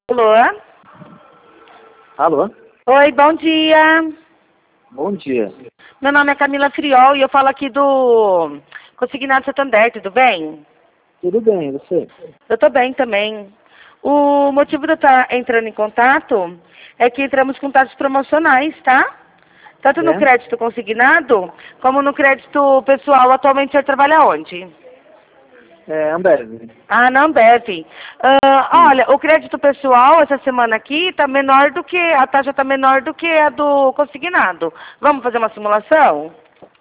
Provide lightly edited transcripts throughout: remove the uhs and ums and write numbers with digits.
Alô? Alô? Oi, bom dia. Bom dia. Meu nome é Camila Friol e eu falo aqui do Consignado Santander, tudo bem? Tudo bem, e você? Eu tô bem também. O motivo de eu estar entrando em contato é que entramos com taxas promocionais, tá? Tanto no É? crédito consignado, como no crédito pessoal. Atualmente você trabalha onde? É, Ambev. Ah, na Ambev. Olha, o crédito pessoal essa semana aqui tá menor do que, a taxa tá menor do que a do consignado. Vamos fazer uma simulação?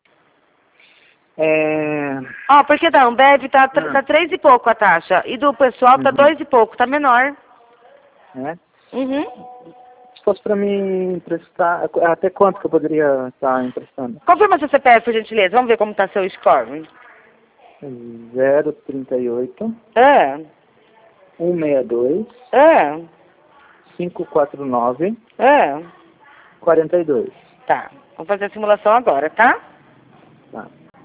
É... Porque da Ambev tá 3 e pouco a taxa. E do pessoal tá Uhum. 2 e pouco, tá menor. É? Uhum. Se fosse para me emprestar, até quanto que eu poderia estar emprestando? Confirma seu CPF, por gentileza. Vamos ver como tá seu score. 038 Ah, 162 ah, 549 ah. 42. Tá. Vamos fazer a simulação agora, tá? Tá.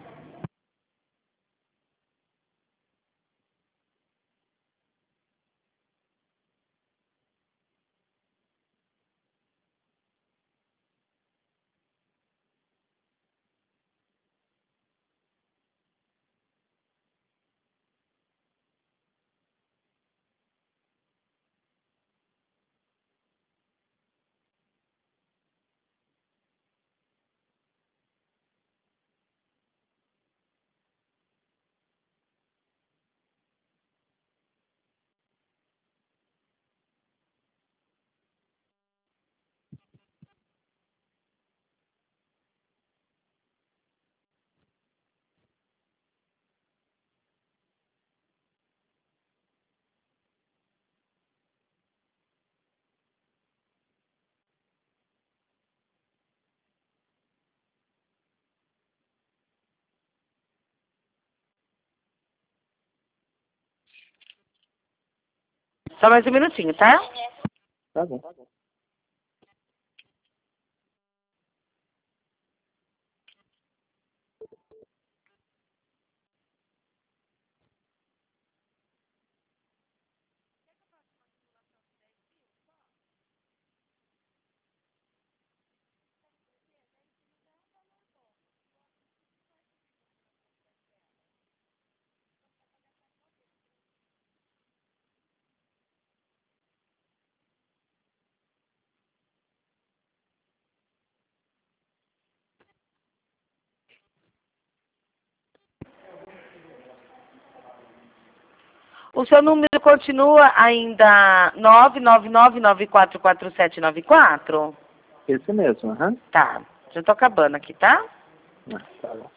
Só mais um minutinho, tá? Tá bom. O seu número continua ainda 999944794? Esse mesmo, aham. Tá. Já tô acabando aqui, tá? Tá bom.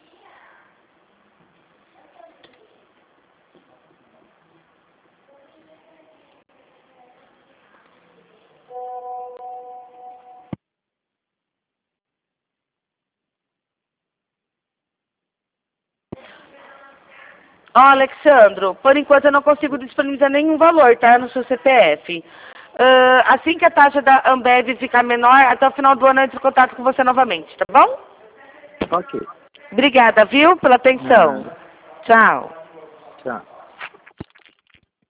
Alexandro, por enquanto eu não consigo disponibilizar nenhum valor, tá? No seu CPF. Assim que a taxa da Ambev ficar menor, até o final do ano eu entro em contato com você novamente, tá bom? Ok. Obrigada, viu, pela atenção. Nada. Tchau. Tchau.